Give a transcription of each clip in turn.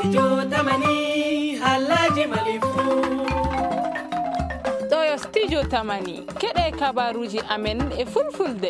studio tamani halaji malifu ɗo studio tamani keɗe kabaruji amen e fulfulde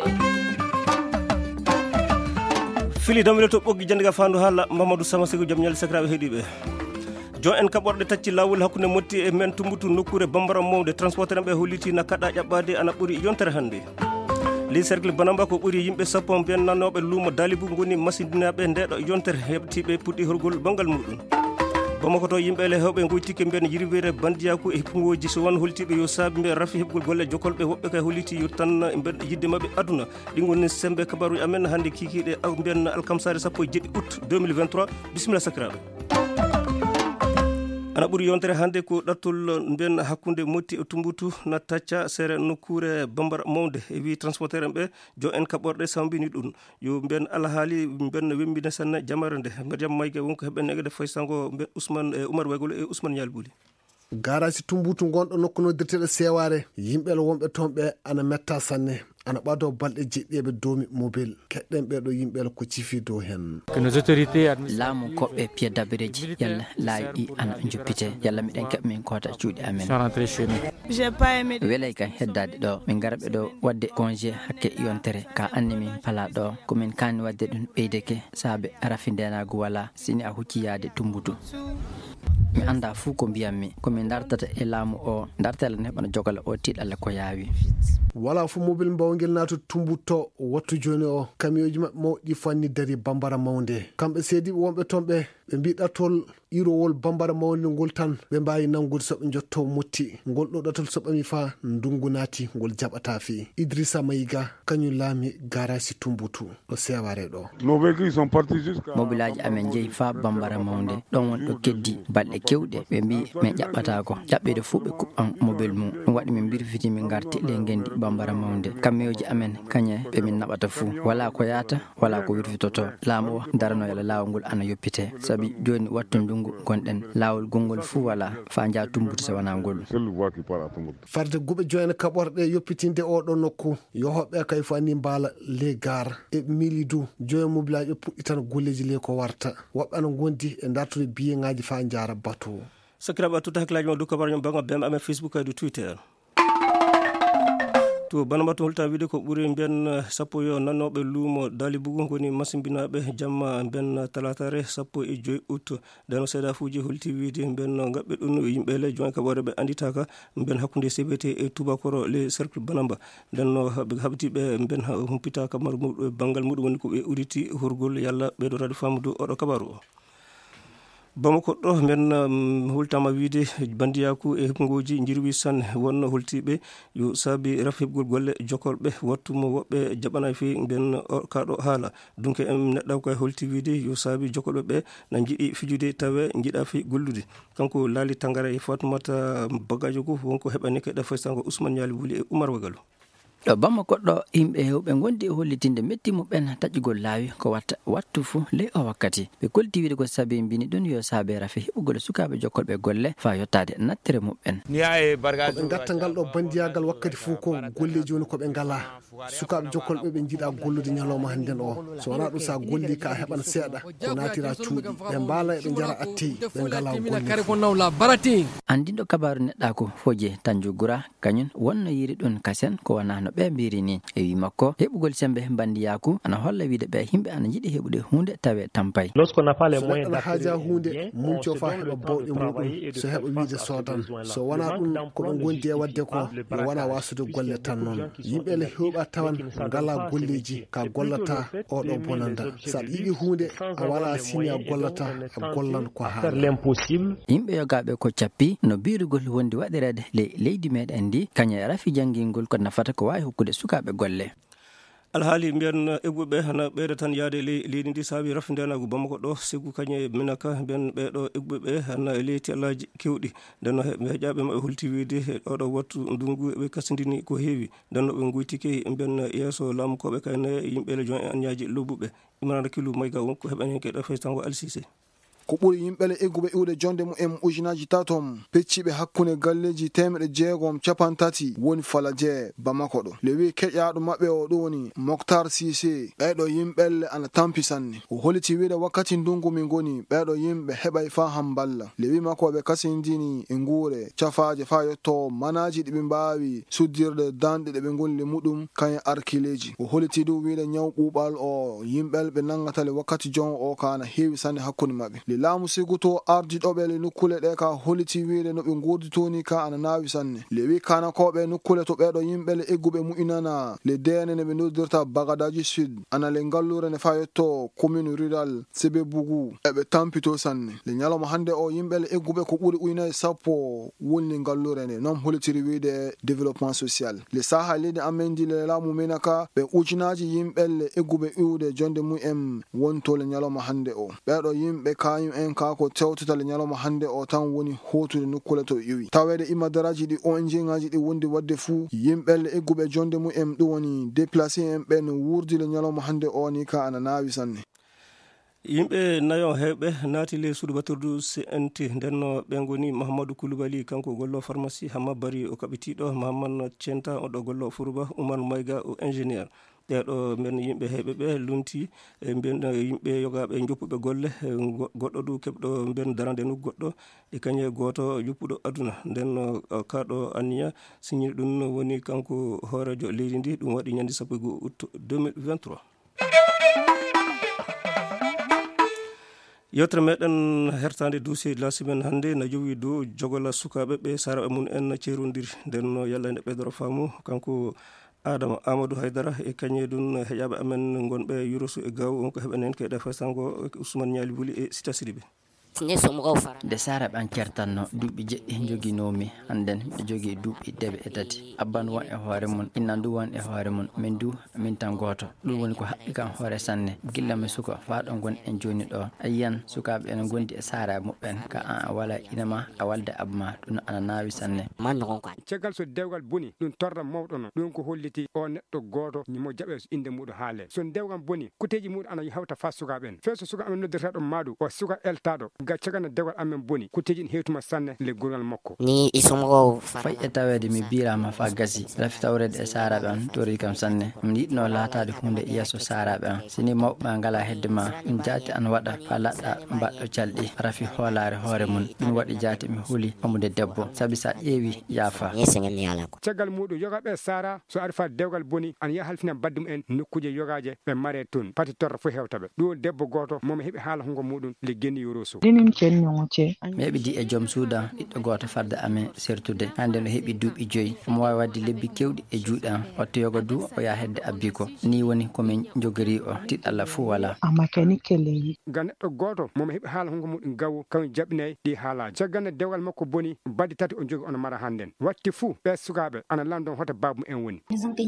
fili damile to ɓoggi jandiga fandu haala Mamadou Sama Sigo jaam ñalli sakiraɓe heeɗiɓe jon en kaɓorɗe tacci lawol hakkude motti e men tumbutu nokkure bambara mawde transporteur ɓe holliti na kaɗa ƴaɓɓade ana ɓuuri yontere hannde li cercle banamba ko ɓuuri yimɓe sappo mbiyen nannoɓe luumo Dalibou goni masidinaɓe ndeɗo yontere heɓtiɓe puɗɗi horgol bangal muɗum Bamako to yimɓe le hewɓe goytike mbiyen yirwere bandiyaku e hippugoji so won holtiɓe yo saabi mbiyen rafi heɓgol golle jokolɓe woɓɓe kay holliti yo tan mbiyen yidde mabɓe aduna ɗin goni sembe kabaruji amen hannde kikiɗe mbiyen alkamsare sappo e jeeɗi août 2023 bisimilla sakiraɓe ana ɓuuri yontere hannde ko ɗattol mbiyen hakkude motti e tumbutu na tacca seere nokkure bambara mawde e wi transporteur en ɓe jo en kaɓorɗe sambini ɗum yo mbiyen alhaali mbiyen wembine sanne jamare nde mbiɗa jam mayke wonko heɓen egede faysango mbiyen Ousmane e Oumar Waygolo e Ousmane Ñalbuli garage tumbutu gonɗo nokku noddirteɗo seware yimɓe wonɓe toon ɓe ana metta sanne ana ɓado balɗe jeɗɗiɓe domi mobile keɗɗen ɓeɗo yimɓe ko cifi dow hen laamu koɓɓe piya dabireji yalla laawi ɗi ana juppite yalla miɗen keɓa min koota cuuɗi amen welay kan heddade ɗo min garaɓe ɗo wadde congé hakke yontere ka anni min pala ɗo komin kanni wadde ɗum ɓeydeke saabe rafindenago wala sini a hucci yaade tumbutu mi anda fuu ko mbiyammi komin dartata e laamu o dartela ne heɓana jogala o tiɗalla ko yaawi wala fo mobile mbawguel nato tumbutto wattu joni o kamioji mabɓe mawɗi fanni dari bambara mawde kamɓe seediɓe wonɓe toon ɓe mbiɗa tol irowol bambara mawde ngol tan ɓe mbawi nangude soɓe jotto motti ngol ɗo ɗatol soɓami fa ndungu naati ngol jaɓata fi Idrissa Mayiga kañum laami garage tumbutu ɗo seware ɗo mobilaji amen jeeyi fa bambara mawde ɗon won ɗo keddi balɗe kewɗe ɓe mbi min ƴaɓɓatako ƴaɓɓede fuu ɓe kuɓɓan mobile mum ɗum waɗi min birfiti min garti le gendi bambara mawde kamioji amen kañe ɓe min naɓata fuu wala ko yaata wala ko wirfitoto laamu o darano yala lawol ngol ana yoppite saabi joni wattu ndungu gonɗen lawol gongol fuu wala fa jaa tumbutu so wona ngol farde guɓe joyene kaɓorɗe yoppitinde oɗo nokku yo hoɓɓe kay fani mbaala le gar e milidou joyi mobilaji ɓe puɗɗi tan golleji le ko warta woɓɓe ana gondi e dartude biyeŋaji fa jara bateau sakiraɓe tuta hakkillaji ma du kabaruñom bango bem amen Facebook du Twitter to banamba to holta wiide ko ɓuuri mbiyen sappo yo nannoɓe luumo Dalibou goni masimbinaɓe jamma mbiyen talatare sappo e joyi août dano seeɗa fuuji holti wiide mbiyen gaɓɓe ɗum yimɓe le join kaɓore ɓe anditaka mbiyen hakkude CBT e tubakoro le cercle banamba ndenno haɓetiɓe mbiyen humpita kamaru muɗum banggal muɗum woni ko ɓe uriti horgol yalla ɓeɗo radi famudu oɗo kabaru o Bamako ɗo men hultama wiide bandiyaku e heɓgoji jirwi sanne wonno holtiɓe yo saabi raf heɓgol golle jokolɓe wattumo woɓɓe jaɓana fi mbiyen kaɗo haala donc en neɗɗo koye holti wiide yo saabi jokolɓe ɓe na jiiɗi fijude tawe jiiɗa fi gollude kanko laali Tangara e Fatoumata Bagadio ko wonko heɓani keɗa faysango Ousmane Ñalbuli e Oumar Waygalo ɗo Bamako ɗo yimɓe hewɓe gondi e hollitinde metti muɓen taƴƴugol laawi ko watta wattu fuu ley o wakkati ɓe kolti wiide ko saabi mbini ɗum yo saabe rafi heɓugol sukaɓe jokkolɓe golle fa yottade nattere muɓen koɓe gatta ngal ɗo bandiyagal wakkati fuu ko golleji woni koɓe ngala sukaɓe jokkolɓe ɓe jiiɗa gollude ñalawma hannden o so wona ɗum sa golli ka heɓan seeɗa ko natira cuuɗi ɓe mbaala eɓe jara atteyi ɓe ngala golle andinɗo kabaru neɗɗa ko foje Tanju Gura kañum wonno yiri ɗum kasen ko wona no ɓe mbiri ni e wi makko heɓugol sembe bandiyaku ana holla wiide ɓe himɓe ana jiiɗi heɓude hunde tawe tampay so neɗɗo haaja hunde mumco fa heɓa bawɗe muɗum so heɓa wiide sodan so wona ɗum koɓe gondi e wadde ko yo wona wasude golle tan noon yimɓe le hewɓa tawan ngala golleji ka gollata oɗo bonanda sa yiɗi hunde a wala sini a gollata a gollan ko haala yimɓe yogaɓe ko cappi no birugol wondi waɗirede leydi meɗen ndi kañe rafi janngingol ko nafata ko wawi hokkude sukaɓe golle alhaali mbiyen egguɓe hana ɓeyda tan yaade leydi ndi saabi rafindenago Bamako ɗo siggu kañe minaka mbiyen ɓeɗo egguɓe hana leyti allaji kewɗi ndenno ɓe heƴaɓe maɓe holti wiide oɗo wattu ndungu ɓe kasdini ko heewi ndenno ɓe goytike mbiyen yeeso laamu koɓe kayne yimɓe le join e anñaji lobbuɓe Imran Rakilu Mayga wonko heɓani hen keɗa faytango Alsise ko ɓuri yimɓe egguɓe iwde jonde mu'en ujinaji tatom pecciɓe hakkunde galleji 630 woni Falaje Bamako ɗo. Le wi keƴaɗo maɓɓe o ɗo woni Mokhtar Cissé. ɓeɗo yimɓelle ana tampi sanne. O holiti wiide wakkati ndungu min goni ɓeɗo yimɓe heɓay fa hamballa. Le wi makko ɓe kasindini e nguure cafaje fa yetto manaji ɗi ɓe mbawi suddirde danɗe ɗe ɓe golli muɗum kañe arkileji. O holiti du wiide nyaw ɓuɓal o yimɓel ɓe nangatale wakkati jon o kana heewi sanne hakkunde maɓɓe. Le laamu siguto ardiɗoɓe le nukkule ɗe ka holiti wiide no ɓe gurditoni ka ana nawi sanne. Le wi kanakoɓe nukkule to ɓeɗo yimɓe le egguɓe mu'inana le dene ne ɓe noddirta Bagadaji Sud ana le ngallure ne fa yetto commune rural Sebe Bougou eɓe tampito sanne. Le nyaloma hande o yimɓe le egguɓe ko ɓuri ujunere sappo woni ngallure ne non holitiri wiide développement social. Le saha leydi amen di le laamu menaka ɓe ujunaji yimɓe le egguɓe iwde jonde mu'en wonto le nyaloma hande o. ɓeɗo yimɓe kañum en ka ko tewtata le nyaloma hande o tan woni hotude nukkule to iwi tawede imadaraji ɗi ONG ngaji ɗi wondi wadde fuu yimɓe le egguɓe jonde mu'en ɗum woni déplacé en ɓe no wurdi le nyaloma hande o ni ka ana nawi sanne. yimɓe nayo heɓɓe naati le suudu batordu CNT ndenno ɓe goni Mahamadou Koulibaly kanko gollo pharmacie Hamma Bari o kaɓitiɗo Mahamane Thienta oɗo gollo Fourouba Oumar Mayga o ingénieur ɓeɗo men yimɓe heɓɓe ɓe lunti ben yimɓe yogaɓe joppuɓe golle goɗɗo du keɓɗo ben darande nu goɗɗo e kañe goto joppuɗo aduna nden kaɗo Aniya signi ɗum woni kanko hoorejo leydi ndi ɗum waɗi ñande 1 août 2023. yewtere meɗen hertande dossier de la semaine hannde no jowi dow jogola sukaɓe ɓe saraɓe mum en cerodiri nden yalla ene ɓeydoro faamu kanko Adama Amadou Haydara e kañe ɗum heƴaɓe amen gonɓe Yurosu e Gaw on ko heɓen hen keyɗa fasango Ousmane Niali Wuli e Sita Sidibé. nde saraɓe an kertanno duuɓi jeɗɗi joguinomi hannden miɗo jogui duuɓi 2 abban won e hoore mum innan du won e hoore mum min du min tan goto ɗum woni ko haɓɓi kam hoore sanne gilla mi suka faɗo gon en joni ɗo a yiyan sukaɓe ene gondi e saraɓe muɓɓen ka an a wala inama a walde abma ɗum ana nawi sanne caggal so dewgal boni ɗum torra mawɗo no ɗum ko holliti o neɗɗo goto mo jaɓe inde muɗum haale so dewgal boni kuteji muɗum ana hawta fa sukaɓe en feeso suka amen noddirtaɗo maɗu o suka eltaɗo cagana dewgal amen boni kuteji ɗin hewtuma sanne le gurgal makko ni isomo fay e tawede mi birama fa gasi rafi tawrede e saraɓe an tori kam sanne mi yiɗno laatade hunde yesso saraɓe an sini mawɓe ngala hedde ma ɗum jaati an waɗa fa laɗɗa mbaɗɗo calɗi rafi hoolare hoore mum ɗum waɗi jaati mi huuli amude debbo sabi sa ƴeewi yaafa caggal muɗum yogaɓe sara so ari fa dewgal boni an yaha halfina badde mumen nokkuje yogaje ɓe mare toon pati torra fo hewtaɓe ɗum debbo goto momo heeɓi haala hungo muɗum le genni Yurosu mi heɓidi e joom suudan ɓiɗɗo goto farde amen sertude hande no heeɓi duuɓi 5 omo wawi wadde lebbi kewɗi e juuɗe an wattu yoga du o yaha hedde abbi ko ni woni komin jogori o tiɗalla fuu wala ga neɗɗo goto momo heeɓi haala hungo muɗum gawo kañum jaɓinayi ɗi haalaji caggal dewgal makko boni badde 3 o jogi ono mara hannden watti fuu ɓe sukaɓe ana landon hoto babum en woni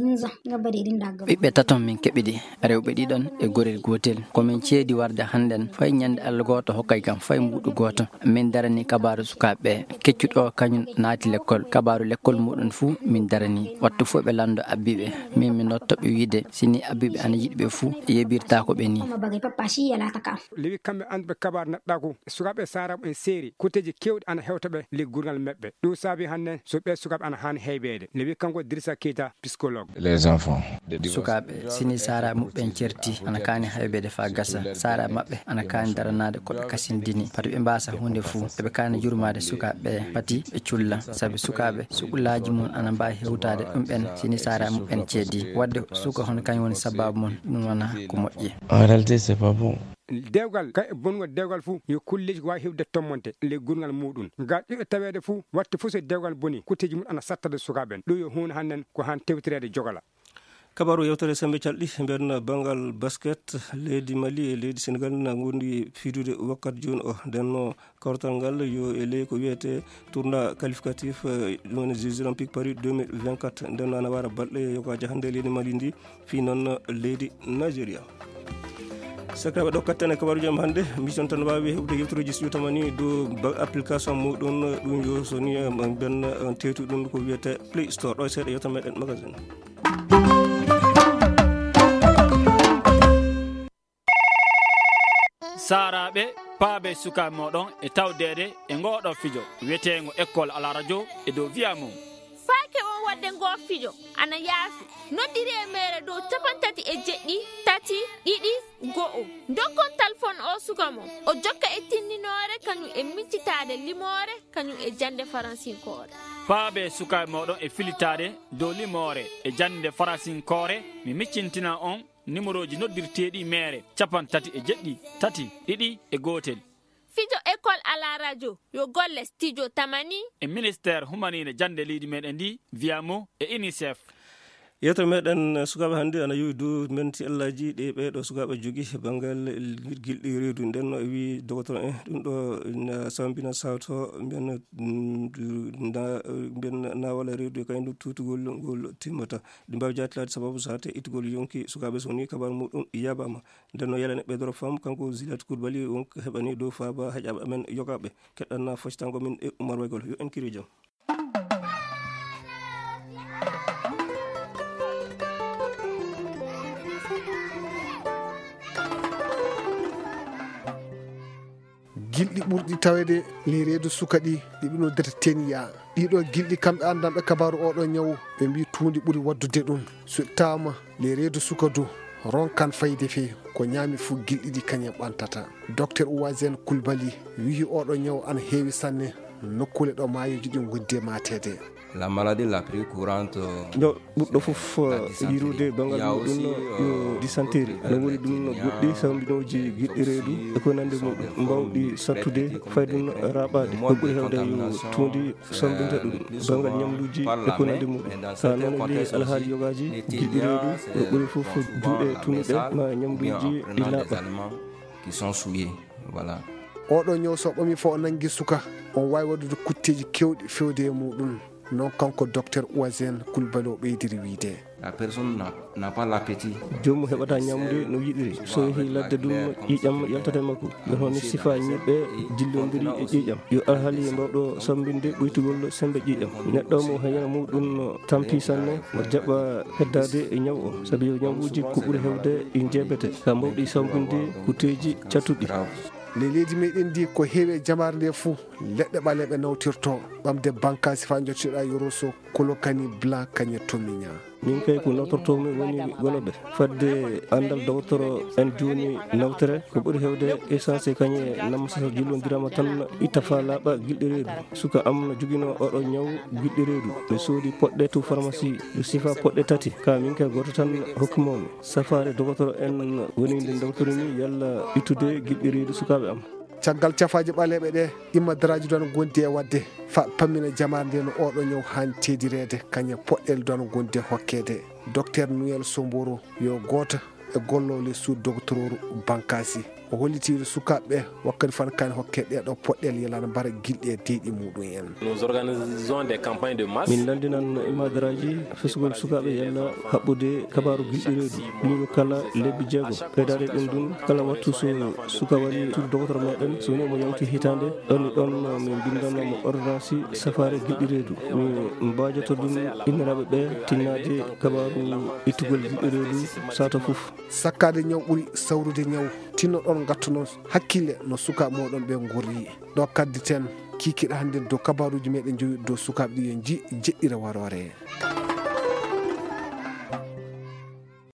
ɓiɓɓe taton min keɓiɗi rewɓe ɗiɗon e gorel gotel komin ceedi warde hannden fay ñande Allah goto hokkay kam fay mbuɗo goto min darani kabaru sukaɓe keccuɗo kañum naati l'école kabaru l'école muɗum fuu min darani wattu fuu ɓe lando abbiɓe min mi nottoɓe wiide sini abbiɓe ana yiɗiɓe fuu yebirta ko ɓe ni lewi kamɓe anduɓe kabaru neɗɗa ko sukaɓe saraɓe en seeri kuteji kewɗi ana hewtaɓe liggurgal meɓɓe ɗum saabi hannden so ɓe sukaɓe ana hani heybede lewi kanko Drissa Keita psychologue les enfants sukaɓe sini saraɓe muɓɓen certi ana kani haybede fa gasa saraɓe mabɓe ana kani daranade koɓe kasindini pati ɓe mbasa hunde fuu eɓe kani jurmade sukaɓe pati ɓe culla saabi sukaɓe suqulaji mum ana mbawi hewtade ɗum ɓen sini saraɓe muɓɓen ceedi wadde suka hono kañum woni sababu mum ɗum wona ko moƴƴi en réalité c'est pas bon dewgal kay bongol dewgal fuu yo kulleji wawi hewde tommonte le gurgal muɗum ga ɗiɓe tawede fuu watte fuu so dewgal boni kutteji mum ana sattade sukaɓen ɗum yo hunde hannen ko han tewtirede jogala kabaru yewtere sembe calɗi mben bangal basket leydi Mali e leydi Sénégal na gondi fidude wakkati joni o denno kawtal ngal yo e ley ko wiyete tournoi qualificatif woni Jeux olympiques Paris 2024 denno ana wara balɗe yokaji hande leydi Mali ndi fi noon leydi Nigeria sakiraɓe ɗo kattane kabaru jam hande mission tan wawi heɓde yewtoreji studio tamani do application muɗum ɗum yo soni ben tetu ɗum ko wiyete Play Store ɗo seeɗa yewta meɗen magazine saraɓe paabe suka moɗon e tawdede e ngoɗo fijo wiyetengo école à la radio e dow wiya mum faake on wadde ngo fijo ana yaafi noddiri e mere dow 87 dokkon téléphone o suka mo o jokka e tinninore kañum e miccitade limore kañum e jande faransinkore paabe suka moɗon e filitade dow limore e jande faransinkore mi miccintina on numéro ji noddirteɗi mere 87 fijo école à la radio yo golle studio tamani e ministère humanine jande leydi meɗen ndi wiyamo e UNICEF yeto meɗen sukaɓe hannde ana yowi dow menti allaji ɗe ɓeɗo sukaɓe jogui banggal gilɗi reedu nden o wi docteur en ɗum ɗo sambina sawto mbiyen nawala reedu e kayno tutugol ngol timmata ɗi mbawi jatilade sababu so hatte ittugol yonki sukaɓe soni kabaru muɗum yabama nden no yalane ɓeydoro fam kanko Zilat Coulibaly wonko heɓani dow faaba haƴaɓe amen yogaɓe keɗɗanna foccitango min e Oumar Waygol yo en kiri jaam. gilɗi ɓurɗi tawede le reedu suka ɗi ɓino derteni ya ɗiɗo gilɗi kamɓe andanɓe kabaru oɗo ñawu ɓe mbi tundi ɓuuri waddude ɗum so tawama le reedu suka do ronkan fayde fe ko ñaami fuu gilɗi ɗi kañum ɓantata docteur Ouazen Coulibaly wi oɗo ñawu ana heewi sanne nokkule ɗo maayoji ɗi gonde matede. La maladie la plus courante no ɓurɗo fof yirude bangal muɗum yo dysenterie ana woni ɗum no goɗɗi sambinoji giɗɗi reedu e ko nande muɗum mbawɗi sattude faydun raɓade ko ɓuuri hewde yo tundi sambinta ɗum bangal ñamluji e ko nande muɗum sa noon li alhaali yogaji giɗɗi reedu ko ɓuuri fof juuɗe tunuɗe ma ñamluji ɗi laaɓa qui sont souillés voilà. oɗo ñaw so ɓami fo o nangui suka on wawi waddude kutteji kewɗi fewde e muɗum non kanko docteur Ouazen Coulibaly o ɓeydiri wiide la personne n'a pas l'appétit jomum heɓata ñamde no yiɗiri so yeehi ladde ɗum ƴiƴam yaltata makko nden hono sifa ñiɓɓe dillodiri e ƴiƴam yo alhaali mbawɗo sambinde ɓoytugol sembe ƴiƴam neɗɗo mo hayana muɗum tampi sanne mo jaɓɓa heddade e ñaw o saabi yo ñawuji ko ɓuuri hewde ɗi jeebete ka mbawɗi sambinde kuteji cattuɗi le leydi meɗen ndi ko heewi e jamare nde fou leɗɗe ɓaleɓe nawtirto ɓamde bankasi fa jottiɗa yoroso kolokani bla kañe tomiña min kay ko nawtortomi woni gonoɓe fadde andal docteur en joni nawtere ko ɓuuri hewde essence kañe namsa jillodirama tan itta fa laaɓa gilɗi reedu suka am no joguino oɗo ñaw gilɗi reedu mi soodi poɗɗe to pharmacie ɗo sifa poɗɗe tati ka min kay goto tan hokkumomi safare docteur en woni nde dawtorini yalla ittude gilɗi reedu sukaɓe am caggal cafaji ɓaleɓe ɗe immodaraji don gondi e wadde fa pammina jamare nde no oɗo ñaw han tedirede kañe poɗɗel don gondi hokkede docteur Noël Somboro yo goto e gollole sous docteur bankasi o hollitiɗo sukaɓe wakkati fan kani hokke ɗeɗo poɗɗel yelana mbara gilɗi e deyɗi muɗum en. Nous organisons des campagnes de masse. min landinan imadaraji fesugol sukaɓe yalla haɓɓude kabaru gilɗi reedu ɗum kala lebbi jeego ɓeydade ɗum ɗum kala wattu so suka wari tude docteur meɗen so woni mo yawti hitande ɗonni ɗon min bindanomo ordonnance safare gilɗi reedu mi mbajoto ɗum inniraɓe ɓe tinnade kabaru ittugol gilɗi reedu sata foof sakkade ñaw ɓuuri sawrude ñaw tinno ɗon gattuno hakkille no suka moɗon ɓe gurri ɗo kadditen kikiɗa hande dow kabaruji meɗen joyi dow sukaɓe ɗi yo jeɗɗira warore.